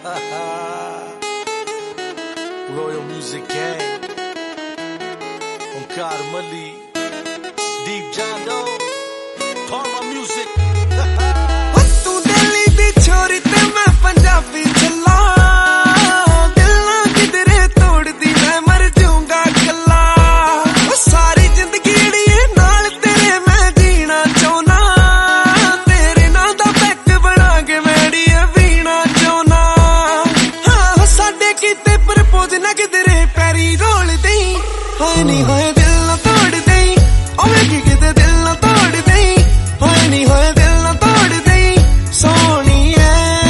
Royal Music Gang, Onkar Mali, Deep John Doe, Parma Music. तू दिल्ली दी छोरी ते मैं पंजाबी चला, दिल्ला किधरे तोड़ दी मैं मर जाऊंगा कल्ला। सारी जिंदगी अड़िए नाल तेरे मैं जीना चाहना, तेरे नाल दा पैक बना के मैं अड़िए पीना चाहना। हाँ साडे कीते प्रपोज ना किधरे पैरी रोल दई, हाय नी हाय दिल ना तोड़ दई, ओ वेखी किते दिल ना तोड़ दई, हाय नी हाय दिल ना तोड़ दई सोनिए।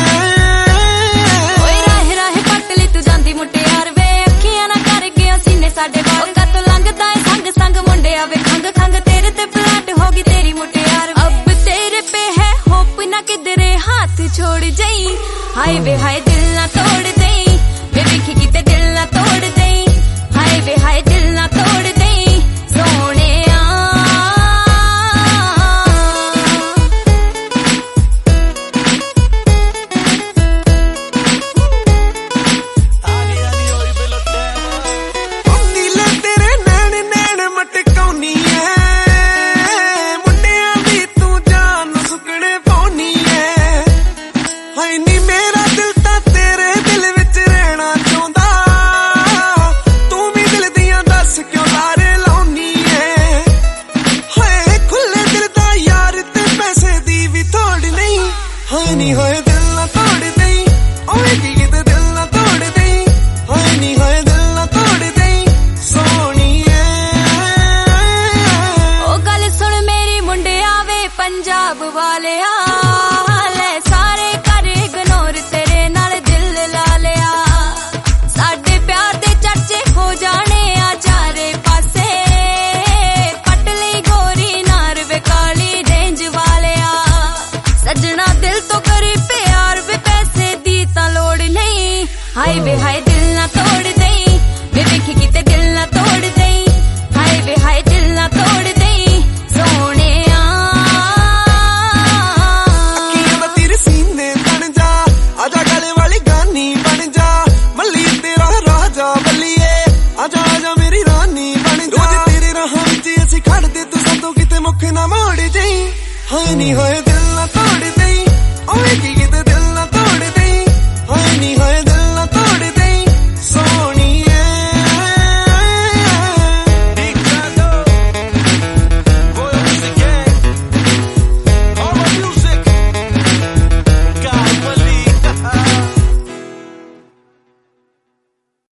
ओए राहे राहे पट ली तू जांदी मुटियार वे, अखियां ना कर गया सीने साडे बाल का तो लंघदा है संग संग मुंडे आवे खंग खंग तेरे ते प्लाट होगी तेरी मुटियार। अब तेरे पे है होप ना किधरे हाथ छोड़ जाई, हाय वे हाय दिल ना तोड़ दई, वे वेखी किते दिल ना तोड़ दई, हाय वे हाय दिल ना तोड़ दई सोनिया। नीले तेरे नैन नैन मटकाउनी है, मुंडिया भी तू जान सुकने पाउनी है। हाय नी मेरा दिल तां तेरे दिल विच रहना चाहुंदा, तू भी दिल दियां दस क्यों लारे लाउनी है। हाय खुले दिल दा यार ते पैसे दी भी थोड़ नहीं, हाय नी हाय दिल ना तोड़ दई, ओए की किते दिल ना तोड़ दई, हाय नी हाय दिल ना तोड़ दई सोनिए। ओ गल सुन मेरी मुंडे आवे पंजाब वाले ले सारे कर इग्नोर तेरे नाल दिल ला लिया। साडे प्यार दे चर्चे हो जाने आ चारे पासे, पट लई गोरी नार वे काली रेंज वाले सजना दिल तो करी प्यार वे पैसे दी तां लोड़ नहीं, हाय वे हाय दिल ना तोड़ दई, वे वेखी किते दिल ना तोड़ दई, हाय वे हाय दिल ना तोड़ दई सोनिया। अखियां दा तेरे सीने बन जा, आजा गले वाली गानी बन जा, मल्ली तेरा राजा बल्लिए, आजा आजा मेरी रानी बन जा। रोज तेरे राहां विच असीं खड़दे तू सातों किते मुख ना मोड़ जाई, हाय नी हाय दिल ना